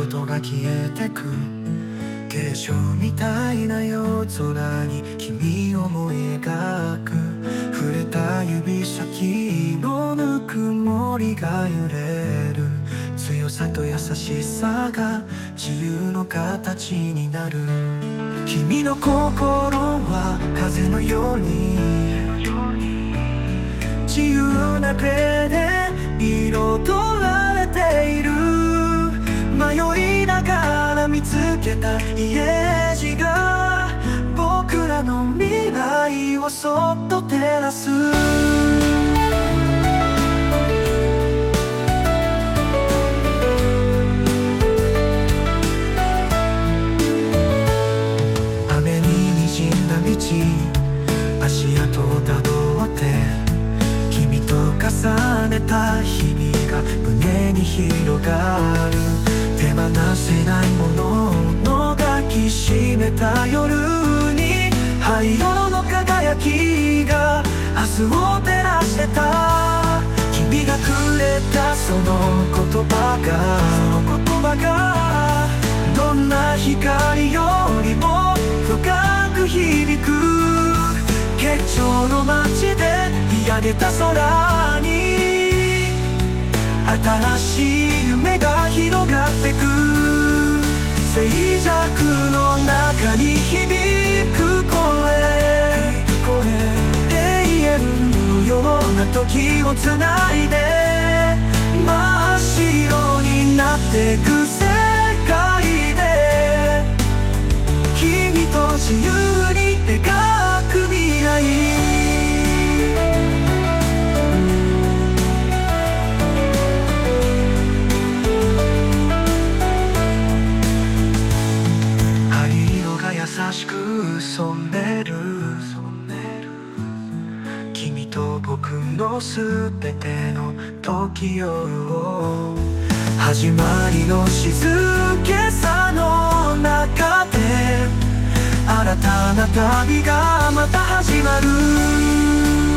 ことが消えてく化粧みたいな夜空に君を思い描く触れた指先のぬくもりが揺れる強さと優しさが自由の形になる君の心は風のように自由な手で彩られている迷いながら見つけた家路が僕らの未来をそっと照らす雨に滲んだ道足跡をたどって君と重ねた日々が胸に広がる手放せないものを抱きしめた夜に灰色の輝きが明日を照らしてた君がくれたその言葉がどんな光よりも深く響く結晶の街で見上げた空に新しい夢が広がってく静寂の中に響く声永遠のような時をつないで真っ白になってく世界で君と自由に描く未来優しく染める君と僕のすべての時を始まりの静けさの中で新たな旅がまた始まる